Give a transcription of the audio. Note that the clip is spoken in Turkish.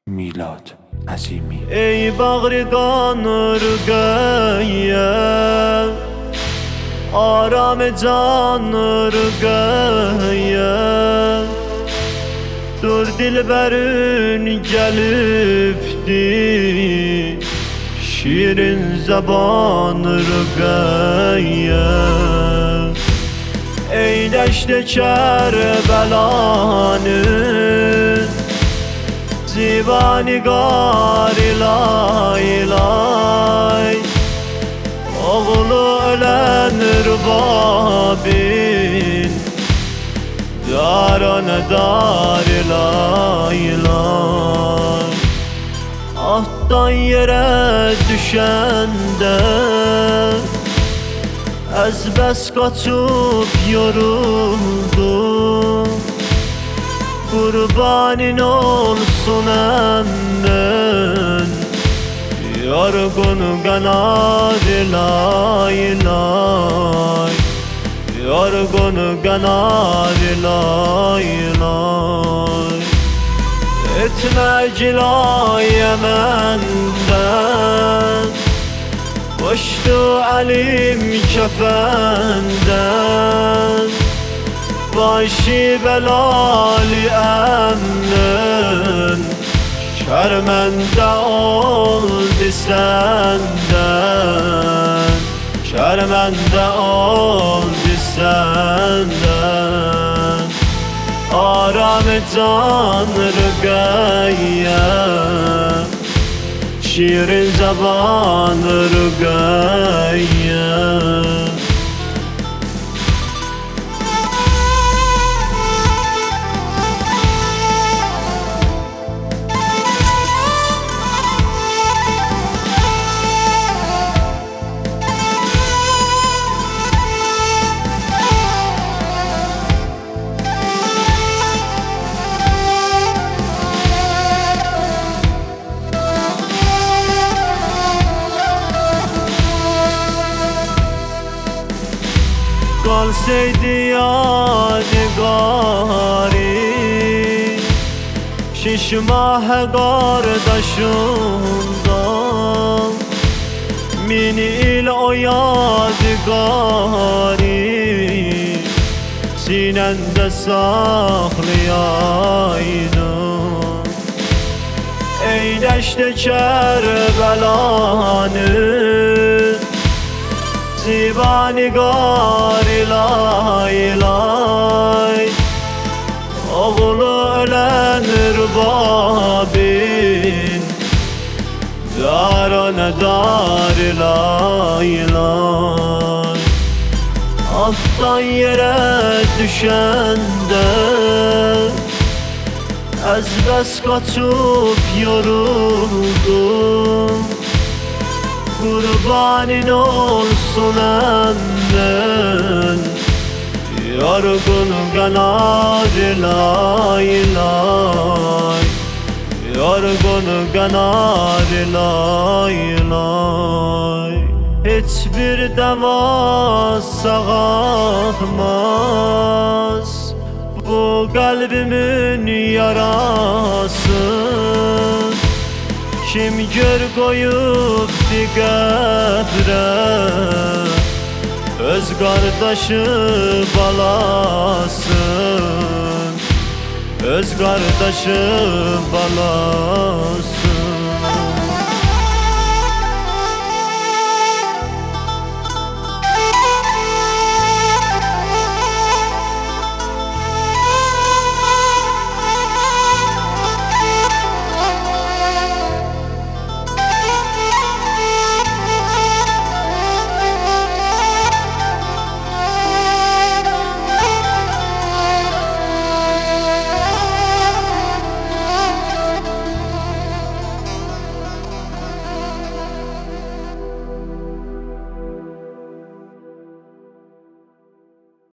میلاد عظیمی. ای بغرگان rügeye, aram can rügeye. Dur dilberin gelipti, şirin zaban rügeye. Ey deşte Kerbelanın Zibanigar ilay ilay, oğlu ölen rübabin darane dar ilay ilay. Ahttan yere düşende ezbes kaçıp yoruldum. Kurbanin olsun emmin, yorgun kanar ilay ilay, yorgun kanar ilay ilay. Etme cilaye menden, koştu elim kefenden. Başı belali emnin, şermende oldu senden, şermende oldu senden. Aram can rügeye, şirin zaban rügeye. Kalsaydı yadigarı, şişmah kardeşimden, min il o yadigarı sinende saklayaydın. Ey deşte Kerbelanın Zibanigar ilay ilay, oğlu ölen rübabin darane dar ilay ilay. Alttan yere düşende ezbes kaçıp yoruldum. Kurbanin olsun emmin, yorgun kanar ilay ilay, yorgun kanar ilay ilay. Hiçbir deva sağaltmaz bu kalbimin yarası. Kim gör koyup diğerre, öz kardeşi balasın, öz kardeşi balasın.